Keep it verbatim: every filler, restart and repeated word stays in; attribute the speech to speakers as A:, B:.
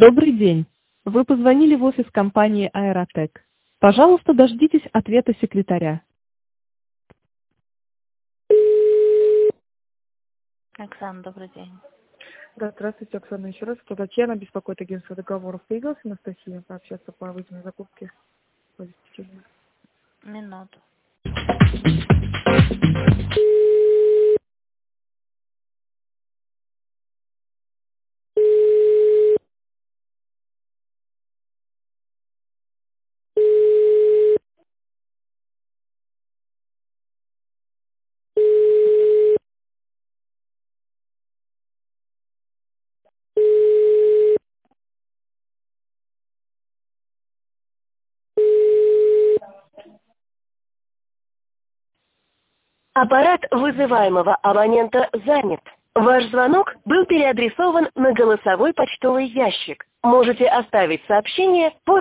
A: Добрый день. Вы позвонили в офис компании Аэротек. Пожалуйста, дождитесь ответа секретаря.
B: Оксана, добрый день.
C: Да, здравствуйте, Оксана, еще раз. Это Татьяна, беспокоит агентство договоров. Появилась Анастасия пообщаться по выездной закупке?
B: Минуту.
D: Аппарат вызываемого абонента занят. Ваш звонок был переадресован на голосовой почтовый ящик. Можете оставить сообщение после